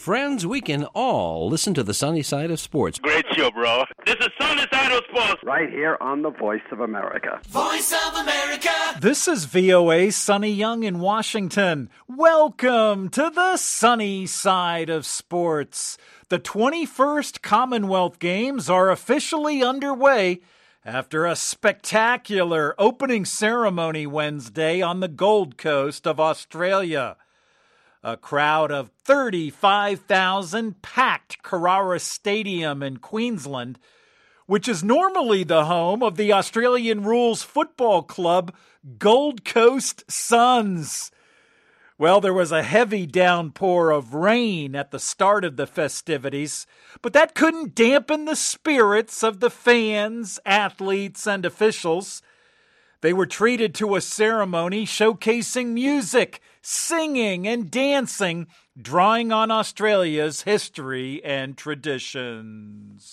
Friends, we can all listen to the sunny side of sports. Great show, bro. This is Sunny Side of Sports. Right here on the Voice of America. Voice of America. This is VOA's Sonny Young in Washington. Welcome to the sunny side of sports. The 21st Commonwealth Games are officially underway after a spectacular opening ceremony Wednesday on the Gold Coast of Australia. A crowd of 35,000 packed Carrara Stadium in Queensland, which is normally the home of the Australian Rules Football Club Gold Coast Suns. Well, there was a heavy downpour of rain at the start of the festivities, but that couldn't dampen the spirits of the fans, athletes, and officials. They were treated to a ceremony showcasing music, singing, and dancing, drawing on Australia's history and traditions.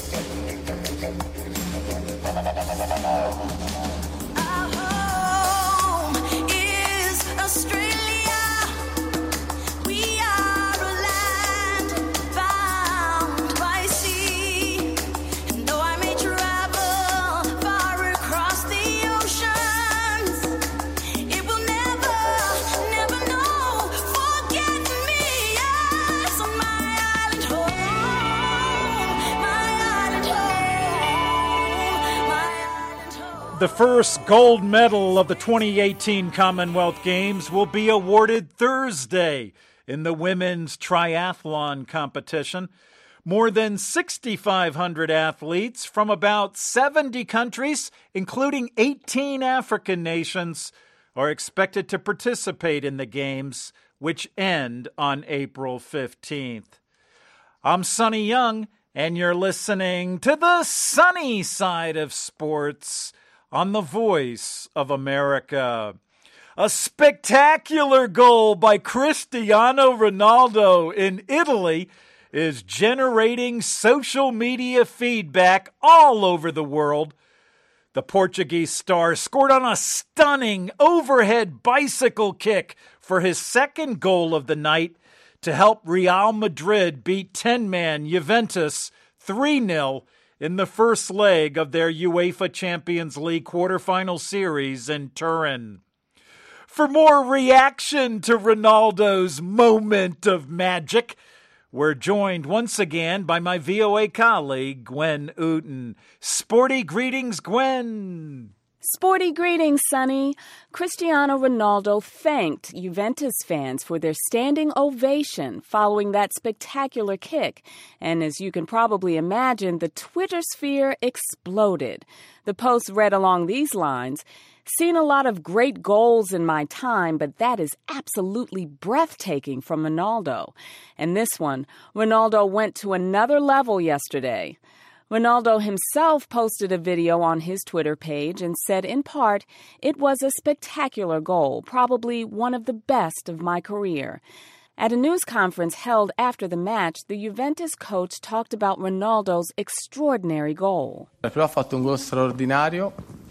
Our home is Australia. We are a land bound by sea. And though I may travel far across the oceans, it will never know, forget me. Yes, my island home, my island home. The first gold medal of the 2018 Commonwealth Games will be awarded Thursday in the women's triathlon competition. More than 6,500 athletes from about 70 countries, including 18 African nations, are expected to participate in the Games, which end on April 15th. I'm Sonny Young, and you're listening to the sunny side of sports on the Voice of America. A spectacular goal by Cristiano Ronaldo in Italy is generating social media feedback all over the world. The Portuguese star scored on a stunning overhead bicycle kick for his second goal of the night to help Real Madrid beat 10-man Juventus 3-0 in the first leg of their UEFA Champions League quarterfinal series in Turin. For more reaction to Ronaldo's moment of magic, we're joined once again by my VOA colleague, Gwen Ooten. Sporty greetings, Gwen. Sporty greetings, Sonny. Cristiano Ronaldo thanked Juventus fans for their standing ovation following that spectacular kick. And as you can probably imagine, the Twitter sphere exploded. The post read along these lines: "Seen a lot of great goals in my time, but that is absolutely breathtaking from Ronaldo." And this one, Ronaldo went to another level yesterday. Ronaldo himself posted a video on his Twitter page and said, in part, "It was a spectacular goal, probably one of the best of my career." At a news conference held after the match, the Juventus coach talked about Ronaldo's extraordinary goal. Però ha fatto un gol straordinario.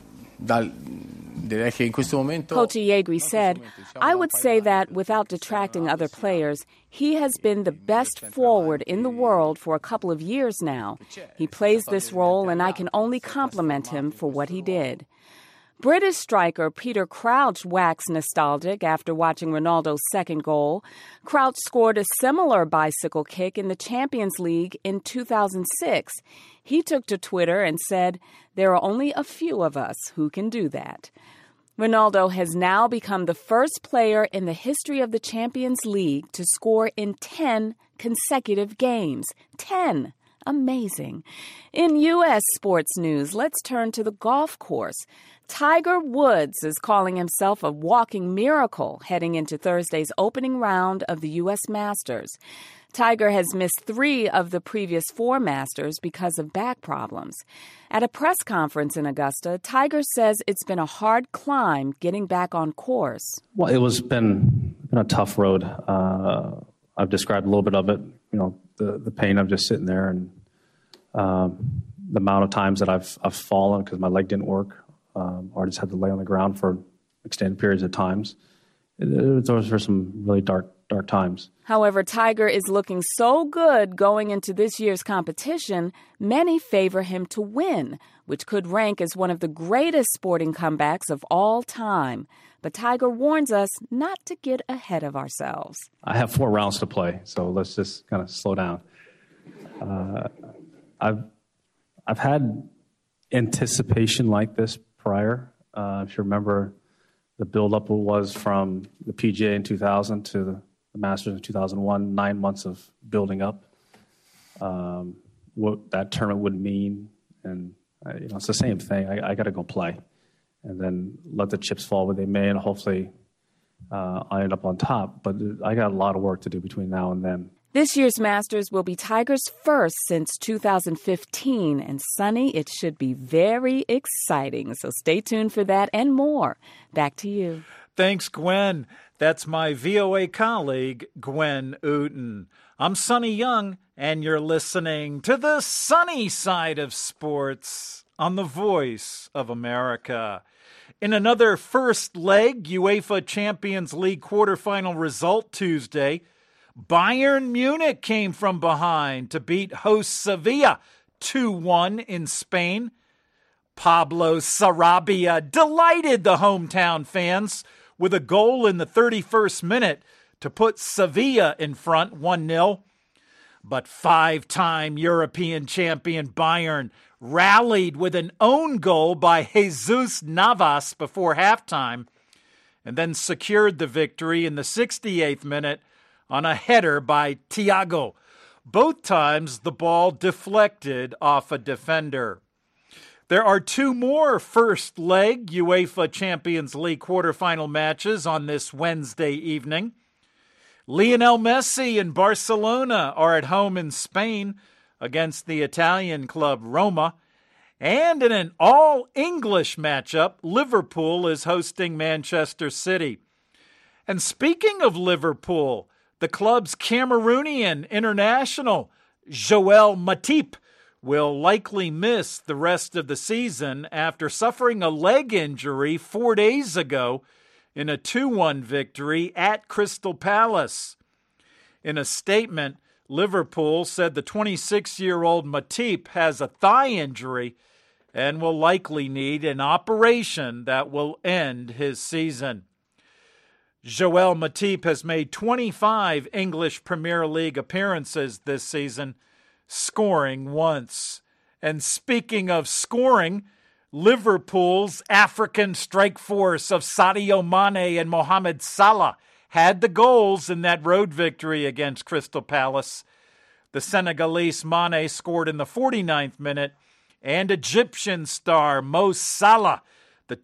Coach Allegri said, "I would say that without detracting other players, he has been the best forward in the world for a couple of years now. He plays this role, and I can only compliment him for what he did." British striker Peter Crouch waxed nostalgic after watching Ronaldo's second goal. Crouch scored a similar bicycle kick in the Champions League in 2006. He took to Twitter and said, "There are only a few of us who can do that." Ronaldo has now become the first player in the history of the Champions League to score in 10 consecutive games. 10! Amazing. In U.S. sports news, let's turn to the golf course. Tiger Woods is calling himself a walking miracle heading into Thursday's opening round of the U.S. Masters. Tiger has missed 3 of the previous 4 Masters because of back problems. At a press conference in Augusta, Tiger says it's been a hard climb getting back on course. Well, it was been a tough road. I've described a little bit of it, the pain of just sitting there and the amount of times that I've fallen because my leg didn't work. Or I just had to lay on the ground for extended periods of times. Those were some really dark dark times. However, Tiger is looking so good going into this year's competition, many favor him to win, which could rank as one of the greatest sporting comebacks of all time. But Tiger warns us not to get ahead of ourselves. I have 4 rounds to play, so let's just kind of slow down. I've had anticipation like this prior. If you remember, the buildup was from the PGA in 2000 to the Masters in 2001, 9 months of building up, what that tournament would mean. And, it's the same thing. I got to go play and then let the chips fall where they may, and hopefully I end up on top. But I got a lot of work to do between now and then. This year's Masters will be Tiger's first since 2015, and Sonny, it should be very exciting. So stay tuned for that and more. Back to you. Thanks, Gwen. That's my VOA colleague, Gwen Uten. I'm Sonny Young, and you're listening to the sunny side of sports on the Voice of America. In another first leg UEFA Champions League quarterfinal result Tuesday, Bayern Munich came from behind to beat host Sevilla 2-1 in Spain. Pablo Sarabia delighted the hometown fans with a goal in the 31st minute to put Sevilla in front 1-0. But 5-time European champion Bayern rallied with an own goal by Jesus Navas before halftime and then secured the victory in the 68th minute on a header by Thiago. Both times the ball deflected off a defender. There are 2 more first leg UEFA Champions League quarterfinal matches on this Wednesday evening. Lionel Messi and Barcelona are at home in Spain against the Italian club Roma. And in an all-English matchup, Liverpool is hosting Manchester City. And speaking of Liverpool, the club's Cameroonian international, Joel Matip, will likely miss the rest of the season after suffering a leg injury 4 days ago in a 2-1 victory at Crystal Palace. In a statement, Liverpool said the 26-year-old Matip has a thigh injury and will likely need an operation that will end his season. Joel Matip has made 25 English Premier League appearances this season, scoring once. And speaking of scoring, Liverpool's African strike force of Sadio Mane and Mohamed Salah had the goals in that road victory against Crystal Palace. The Senegalese Mane scored in the 49th minute, and Egyptian star Mo Salah, the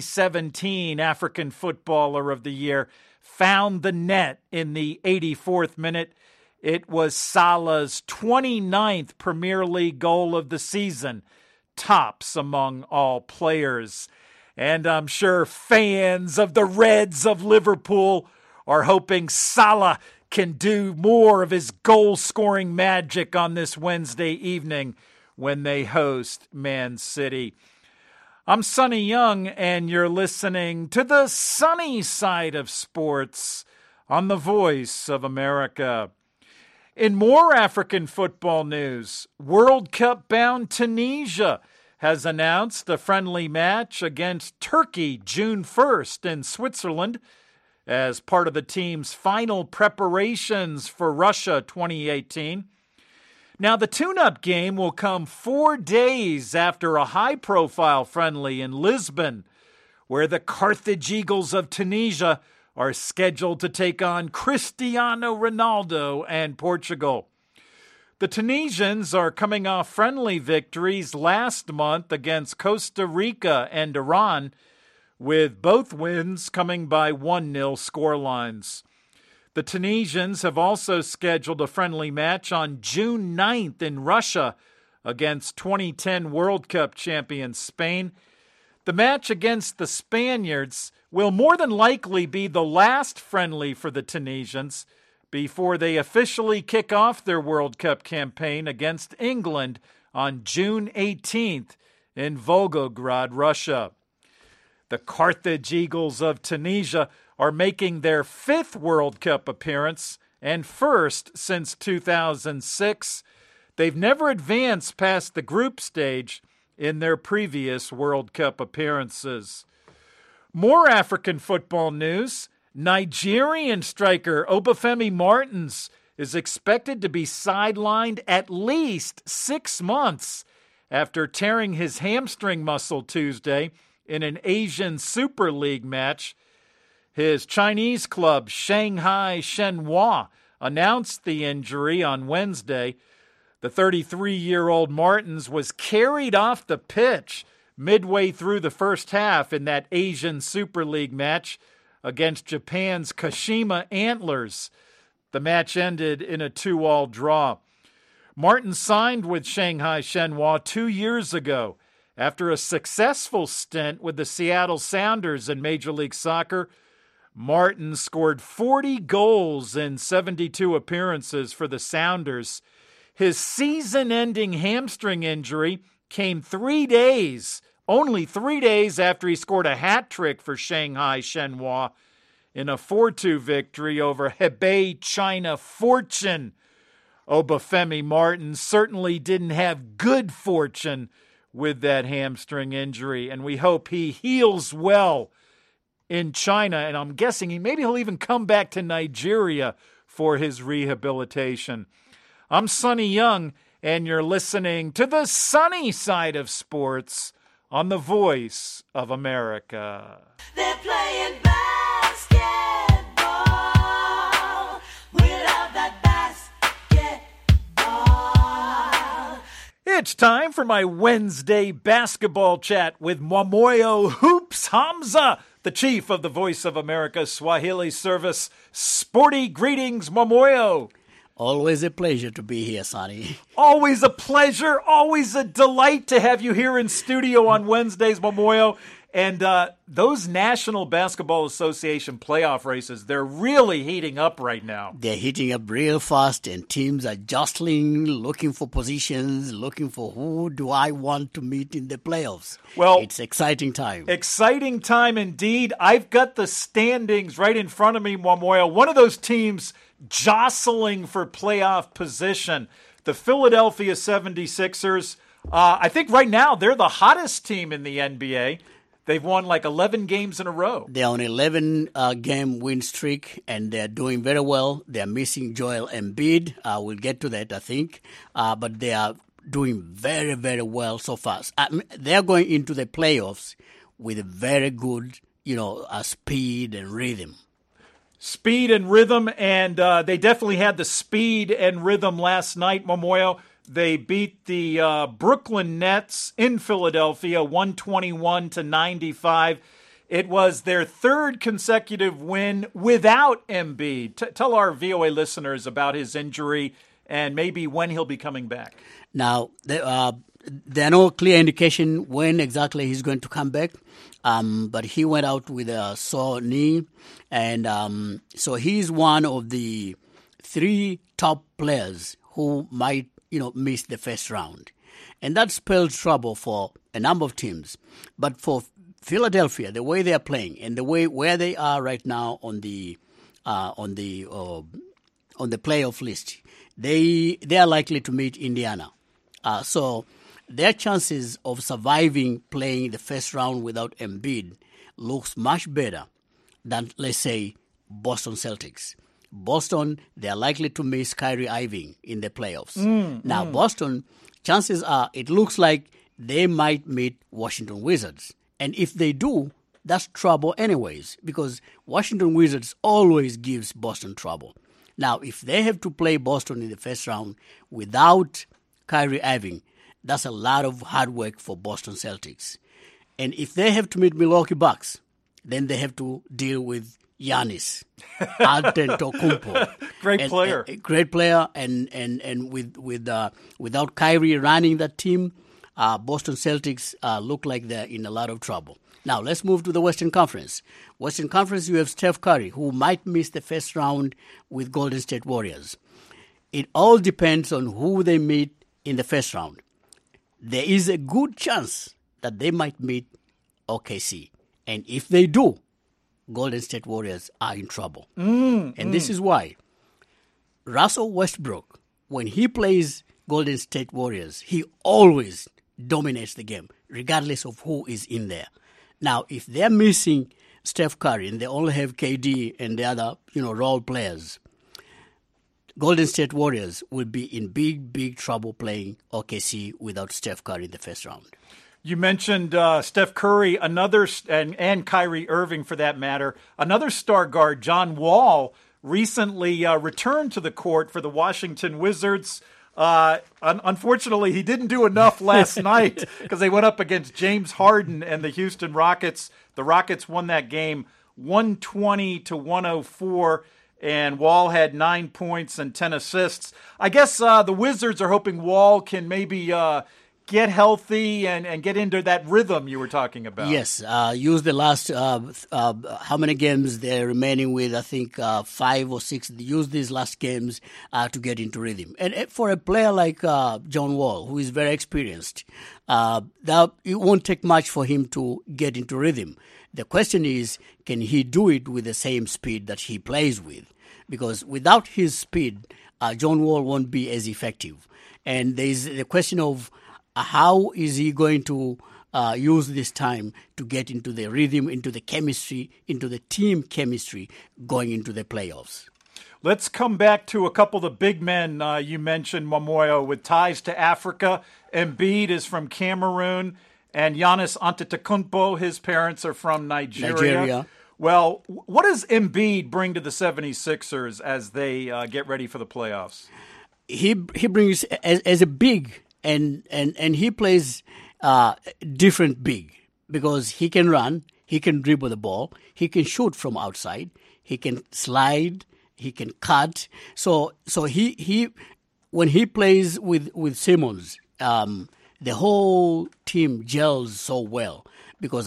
2017 African Footballer of the Year, found the net in the 84th minute. It was Salah's 29th Premier League goal of the season, tops among all players. And I'm sure fans of the Reds of Liverpool are hoping Salah can do more of his goal-scoring magic on this Wednesday evening when they host Man City. I'm Sonny Young, and you're listening to the sunny side of sports on the Voice of America. In more African football news, World Cup-bound Tunisia has announced a friendly match against Turkey June 1st in Switzerland as part of the team's final preparations for Russia 2018. Now, the tune-up game will come 4 days after a high-profile friendly in Lisbon, where the Carthage Eagles of Tunisia are scheduled to take on Cristiano Ronaldo and Portugal. The Tunisians are coming off friendly victories last month against Costa Rica and Iran, with both wins coming by 1-0 scorelines. The Tunisians have also scheduled a friendly match on June 9th in Russia against 2010 World Cup champion Spain. The match against the Spaniards will more than likely be the last friendly for the Tunisians before they officially kick off their World Cup campaign against England on June 18th in Volgograd, Russia. The Carthage Eagles of Tunisia are making their 5th World Cup appearance and first since 2006. They've never advanced past the group stage in their previous World Cup appearances. More African football news. Nigerian striker Obafemi Martins is expected to be sidelined at least 6 months after tearing his hamstring muscle Tuesday in an Asian Super League match. His Chinese club, Shanghai Shenhua, announced the injury on Wednesday. The 33-year-old Martins was carried off the pitch midway through the first half in that Asian Super League match against Japan's Kashima Antlers. The match ended in a 2-2 draw. Martins signed with Shanghai Shenhua 2 years ago after a successful stint with the Seattle Sounders in Major League Soccer. Martins scored 40 goals in 72 appearances for the Sounders. His season-ending hamstring injury came only 3 days after he scored a hat-trick for Shanghai Shenhua in a 4-2 victory over Hebei China Fortune. Obafemi Martins certainly didn't have good fortune with that hamstring injury, and we hope he heals well in China, and I'm guessing maybe he'll even come back to Nigeria for his rehabilitation. I'm Sonny Young, and you're listening to the sunny side of sports on the Voice of America. They're playing basketball without that basketball. It's time for my Wednesday basketball chat with Mwamoyo Hoops Hamza, the chief of the Voice of America Swahili service. Sporty greetings, Mwamoyo. Always a pleasure to be here, Sonny. Always a pleasure, always a delight to have you here in studio on Wednesdays, Mwamoyo. And those National Basketball Association playoff races, they're really heating up right now. They're heating up real fast, and teams are jostling, looking for positions, looking for who do I want to meet in the playoffs. Well, it's exciting time. Exciting time indeed. I've got the standings right in front of me, Mwamoyo. One of those teams jostling for playoff position, the Philadelphia 76ers. I think right now they're the hottest team in the NBA. They've won like 11 games in a row. They're on 11-game win streak, and they're doing very well. They're missing Joel Embiid. We'll get to that, I think. But they are doing very, very well so far. They're going into the playoffs with a very good, speed and rhythm. Speed and rhythm, and they definitely had the speed and rhythm last night, Mwamoyo. They beat the Brooklyn Nets in Philadelphia 121-95. It was their third consecutive win without Embiid. Tell our VOA listeners about his injury and maybe when he'll be coming back. Now, there are no clear indication when exactly he's going to come back, but he went out with a sore knee, and so he's one of the 3 top players who might miss the first round. And that spells trouble for a number of teams. But for Philadelphia, the way they are playing and the way where they are right now on the playoff list, they are likely to meet Indiana. So their chances of surviving playing the first round without Embiid looks much better than, let's say, Boston Celtics. Boston, they are likely to miss Kyrie Irving in the playoffs. Now, Boston, chances are it looks like they might meet Washington Wizards. And if they do, that's trouble anyways, because Washington Wizards always gives Boston trouble. Now, if they have to play Boston in the first round without Kyrie Irving, that's a lot of hard work for Boston Celtics. And if they have to meet Milwaukee Bucks, then they have to deal with Giannis Antetokounmpo. Great player. Great player, and without Kyrie running that team, Boston Celtics look like they're in a lot of trouble. Now, let's move to the Western Conference. Western Conference, you have Steph Curry, who might miss the first round with Golden State Warriors. It all depends on who they meet in the first round. There is a good chance that they might meet OKC. And if they do, Golden State Warriors are in trouble. And this is why Russell Westbrook, when he plays Golden State Warriors, he always dominates the game, regardless of who is in there. Now, if they're missing Steph Curry and they only have KD and the other, role players, Golden State Warriors will be in big, big trouble playing OKC without Steph Curry in the first round. You mentioned Steph Curry, and Kyrie Irving for that matter. Another star guard, John Wall, recently returned to the court for the Washington Wizards. Unfortunately, he didn't do enough last night because they went up against James Harden and the Houston Rockets. The Rockets won that game 120-104, and Wall had 9 points and 10 assists. I guess the Wizards are hoping Wall can maybe get healthy and get into that rhythm you were talking about. Yes, use the last, how many games they're remaining with, I think 5 or 6, use these last games to get into rhythm. And for a player like John Wall, who is very experienced, it won't take much for him to get into rhythm. The question is, can he do it with the same speed that he plays with? Because without his speed, John Wall won't be as effective. And there's the question of how is he going to use this time to get into the rhythm, into the chemistry, into the team chemistry going into the playoffs? Let's come back to a couple of the big men you mentioned, Momoyo, with ties to Africa. Embiid is from Cameroon, and Giannis Antetokounmpo, his parents are from Nigeria. Well, what does Embiid bring to the 76ers as they get ready for the playoffs? He brings, as a big, and he plays different big because he can run, he can dribble the ball, he can shoot from outside, he can slide, he can cut. So he when he plays with Simmons, the whole team gels so well because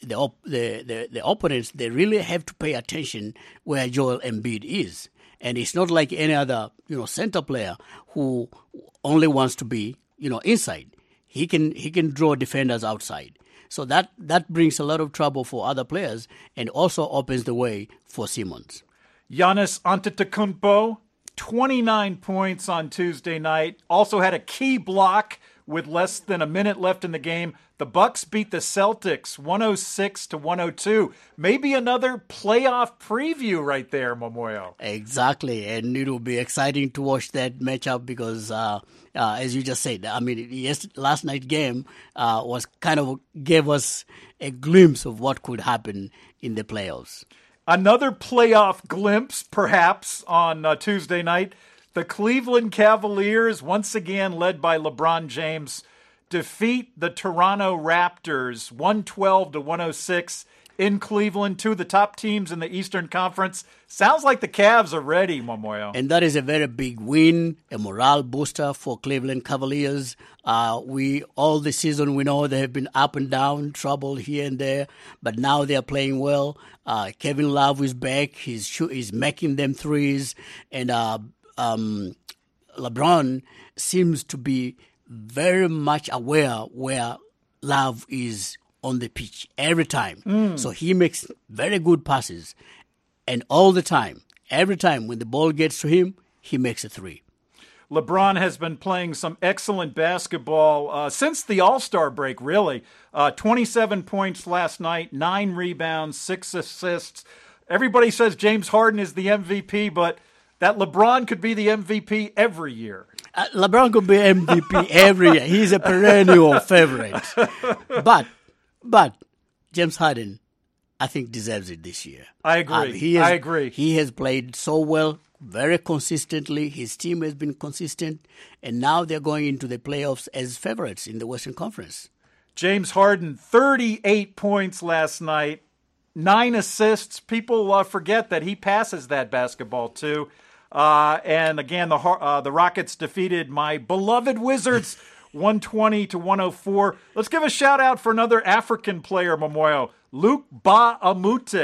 the opponents, they really have to pay attention where Joel Embiid is. And it's not like any other, center player who only wants to be, inside. He can draw defenders outside. So that brings a lot of trouble for other players and also opens the way for Simmons. Giannis Antetokounmpo, 29 points on Tuesday night. Also had a key block with less than a minute left in the game. The Bucks beat the Celtics 106-102. Maybe another playoff preview right there, Momoyo. Exactly, and it will be exciting to watch that matchup because, as you just said, last night's game was kind of gave us a glimpse of what could happen in the playoffs. Another playoff glimpse, perhaps, on Tuesday night. The Cleveland Cavaliers, once again led by LeBron James, defeat the Toronto Raptors 112-106 in Cleveland, two of the top teams in the Eastern Conference. Sounds like the Cavs are ready, Momoyo. And that is a very big win, a morale booster for Cleveland Cavaliers. All the season we know they have been up and down, trouble here and there, but now they are playing well. Kevin Love is back. He's making them threes, and LeBron seems to be very much aware where Love is on the pitch every time. So he makes very good passes. And all the time, every time when the ball gets to him, he makes a three. LeBron has been playing some excellent basketball since the All-Star break, really. 27 points last night, 9 rebounds, 6 assists. Everybody says James Harden is the MVP, but that LeBron could be the MVP every year. LeBron could be MVP every year. He's a perennial favorite. But James Harden, I think, deserves it this year. I agree. I agree. He has played so well, very consistently. His team has been consistent. And now they're going into the playoffs as favorites in the Western Conference. James Harden, 38 points last night, 9 assists. People forget that he passes that basketball, too. And again, the Rockets defeated my beloved Wizards 120-104. Let's give a shout out for another African player, Momoyo, Luke Ba Amute.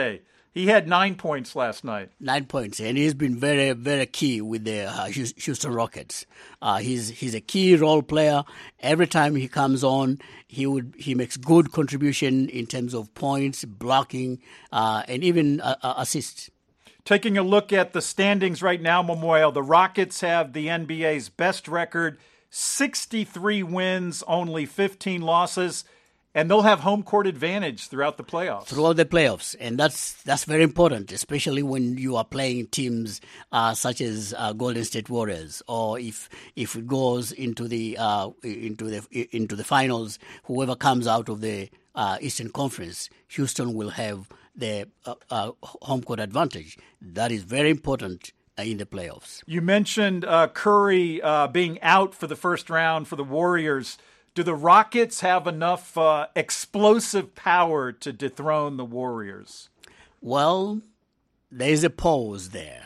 He had 9 points last night. 9 points, and he's been very, very key with the Houston Rockets. He's a key role player. Every time he comes on, he makes good contribution in terms of points, blocking, and even assists. Taking a look at the standings right now, Momoyo, the Rockets have the NBA's best record, 63 wins, only 15 losses. And they'll have home court advantage throughout the playoffs. Throughout the playoffs, and that's very important, especially when you are playing teams such as Golden State Warriors, or if it goes into the finals, whoever comes out of the Eastern Conference, Houston will have the home court advantage. That is very important in the playoffs. You mentioned Curry being out for the first round for the Warriors. Do the Rockets have enough explosive power to dethrone the Warriors? Well, there's a pause there.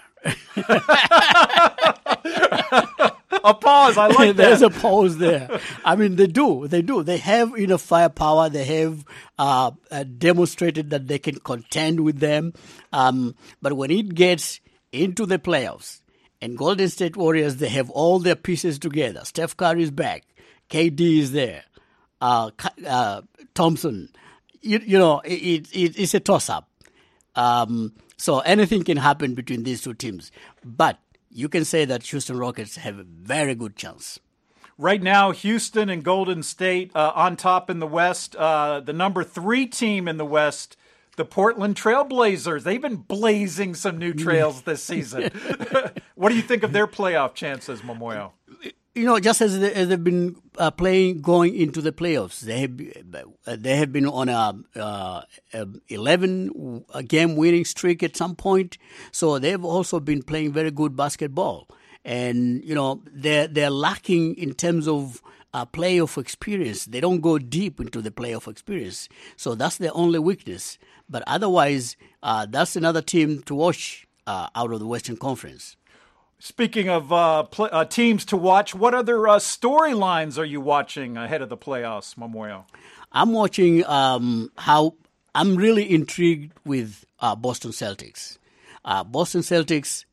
A pause, I like that. There's a pause there. I mean, they do. They have enough firepower. They have demonstrated that they can contend with them. But when it gets into the playoffs, and Golden State Warriors, they have all their pieces together. Steph Curry is back. KD is there. Thompson. It's a toss-up. So anything can happen between these two teams. But you can say that Houston Rockets have a very good chance. Right now, Houston and Golden State on top in the West. The number 3 team in the West, the Portland Trail Blazers. They've been blazing some new trails this season. What do you think of their playoff chances, Momoyo? Just as they've been playing going into the playoffs, they have been on a 11-game winning streak at some point. So they've also been playing very good basketball, and they're lacking in terms of playoff experience. They don't go deep into the playoff experience, so that's their only weakness. But otherwise, that's another team to watch out of the Western Conference. Speaking of teams to watch, what other storylines are you watching ahead of the playoffs, Momoyo? I'm watching how I'm really intrigued with Boston Celtics. Boston Celtics,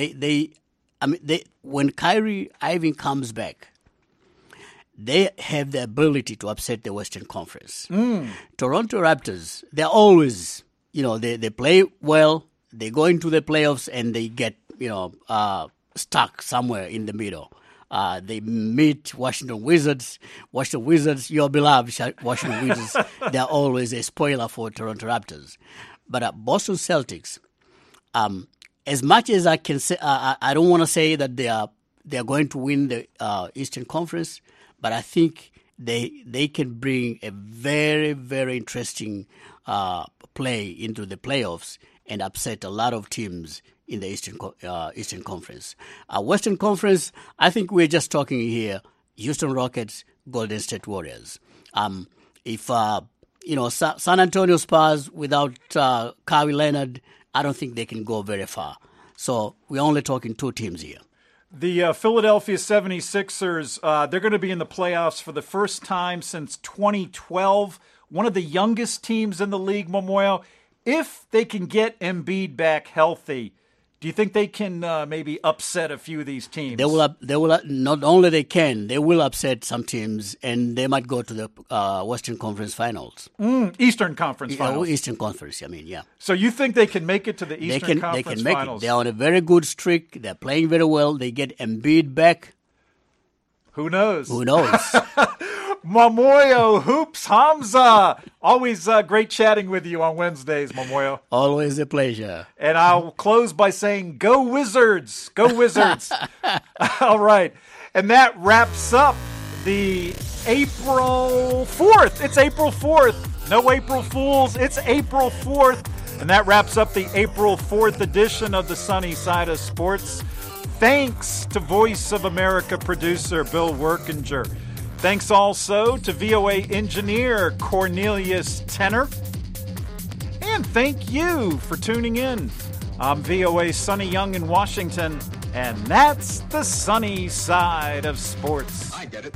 when Kyrie Irving comes back, they have the ability to upset the Western Conference. Toronto Raptors, they're always, they play well, they go into the playoffs and they get, stuck somewhere in the middle. They meet Washington Wizards. Washington Wizards, your beloved Washington Wizards, they're always a spoiler for Toronto Raptors. But Boston Celtics, as much as I can say, I don't want to say that they are going to win the Eastern Conference, but I think they can bring a very, very interesting play into the playoffs and upset a lot of teams in the Eastern Conference. Western Conference, I think we're just talking here, Houston Rockets, Golden State Warriors. If San Antonio Spurs without Kawhi Leonard, I don't think they can go very far. So we're only talking 2 teams here. The Philadelphia 76ers, they're going to be in the playoffs for the first time since 2012. One of the youngest teams in the league, Momoyo. If they can get Embiid back healthy, do you think they can maybe upset a few of these teams? They will. Not only they can, they will upset some teams, and they might go to the Western Conference Finals. Eastern Conference Finals. Eastern Conference. Yeah. So you think they can make it to the Eastern Conference They can make Finals? It. They're on a very good streak. They're playing very well. They get Embiid back. Who knows? Momoyo Hoops Hamza. Always great chatting with you on Wednesdays, Momoyo. Always a pleasure. And I'll close by saying, go Wizards. Go Wizards. All right. And that wraps up the April 4th. It's April 4th. No April Fools. It's April 4th. And that wraps up the April 4th edition of the Sunny Side of Sports. Thanks to Voice of America producer Bill Workinger. Thanks also to VOA engineer Cornelius Tenner. And thank you for tuning in. I'm VOA Sonny Young in Washington, and that's the Sunny Side of Sports. I get it.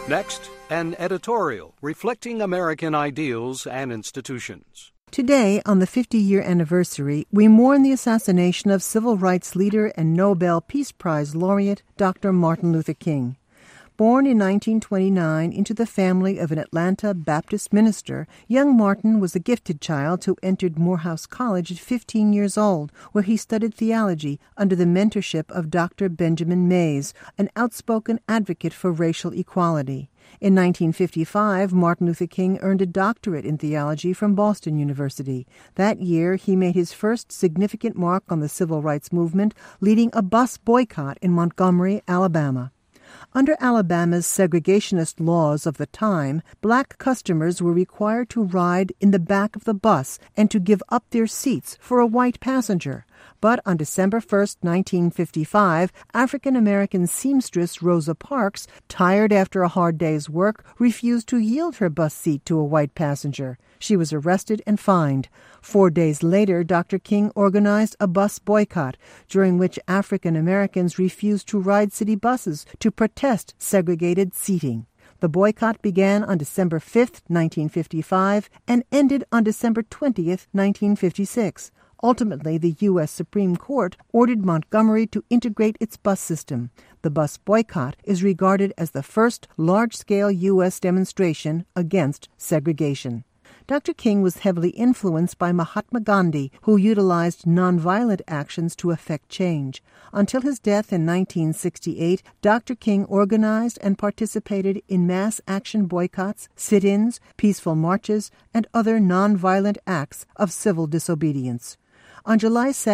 Next, an editorial reflecting American ideals and institutions. Today, on the 50-year anniversary, we mourn the assassination of civil rights leader and Nobel Peace Prize laureate Dr. Martin Luther King. Born in 1929 into the family of an Atlanta Baptist minister, young Martin was a gifted child who entered Morehouse College at 15 years old, where he studied theology under the mentorship of Dr. Benjamin Mays, an outspoken advocate for racial equality. In 1955, Martin Luther King earned a doctorate in theology from Boston University. That year, he made his first significant mark on the civil rights movement, leading a bus boycott in Montgomery, Alabama. Under Alabama's segregationist laws of the time, black customers were required to ride in the back of the bus and to give up their seats for a white passenger. But on December 1, 1955, African-American seamstress Rosa Parks, tired after a hard day's work, refused to yield her bus seat to a white passenger. She was arrested and fined. 4 days later, Dr. King organized a bus boycott, during which African-Americans refused to ride city buses to protest segregated seating. The boycott began on December 5, 1955, and ended on December 20, 1956. Ultimately, the U.S. Supreme Court ordered Montgomery to integrate its bus system. The bus boycott is regarded as the first large-scale U.S. demonstration against segregation. Dr. King was heavily influenced by Mahatma Gandhi, who utilized nonviolent actions to effect change. Until his death in 1968, Dr. King organized and participated in mass action boycotts, sit-ins, peaceful marches, and other nonviolent acts of civil disobedience. On July 2,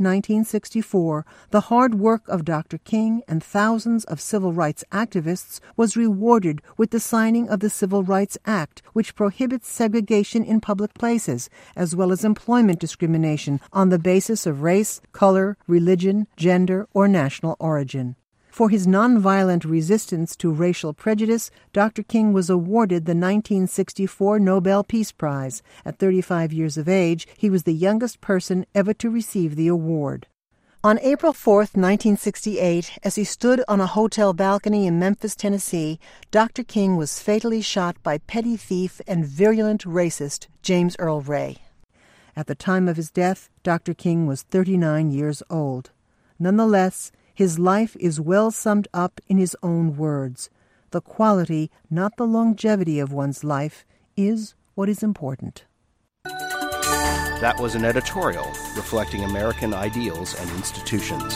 1964, the hard work of Dr. King and thousands of civil rights activists was rewarded with the signing of the Civil Rights Act, which prohibits segregation in public places, as well as employment discrimination on the basis of race, color, religion, gender, or national origin. For his nonviolent resistance to racial prejudice, Dr. King was awarded the 1964 Nobel Peace Prize. At 35 years of age, he was the youngest person ever to receive the award. On April 4, 1968, as he stood on a hotel balcony in Memphis, Tennessee, Dr. King was fatally shot by petty thief and virulent racist James Earl Ray. At the time of his death, Dr. King was 39 years old. Nonetheless, his life is well summed up in his own words. The quality, not the longevity of one's life, is what is important. That was an editorial reflecting American ideals and institutions.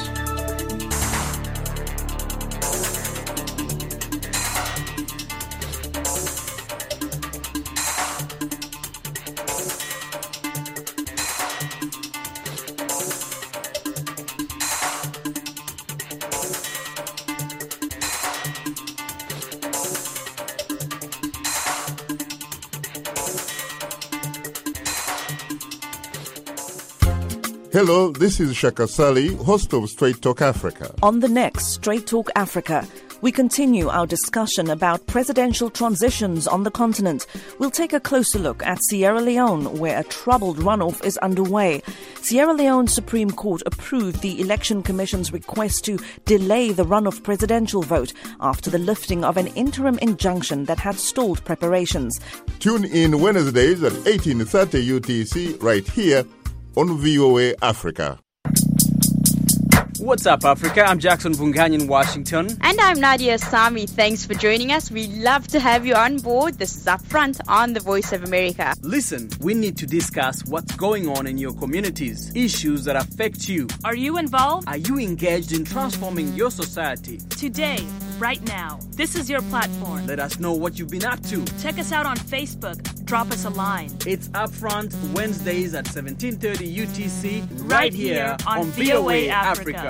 Hello, this is Shaka Sali, host of Straight Talk Africa. On the next Straight Talk Africa, we continue our discussion about presidential transitions on the continent. We'll take a closer look at Sierra Leone, where a troubled runoff is underway. Sierra Leone Supreme Court approved the Election Commission's request to delay the runoff presidential vote after the lifting of an interim injunction that had stalled preparations. Tune in Wednesdays at 18:30 UTC right here on VOA Africa. What's up, Africa? I'm Jackson Vungany in Washington. And I'm Nadia Sami. Thanks for joining us. We love to have you on board. This is Upfront on the Voice of America. Listen, we need to discuss what's going on in your communities, issues that affect you. Are you involved? Are you engaged in transforming your society? Today, right now, this is your platform. Let us know what you've been up to. Check us out on Facebook. Drop us a line. It's Upfront Wednesdays at 17:30 UTC right here on VOA Africa.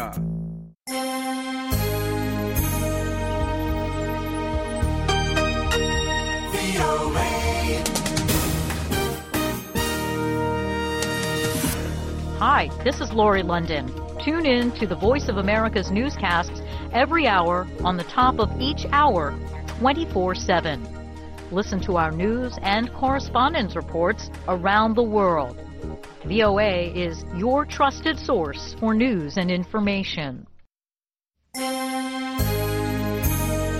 Hi, this is Lori London. Tune in to the Voice of America's newscasts every hour on the top of each hour, 24/7. Listen to our news and correspondence reports around the world. VOA is your trusted source for news and information.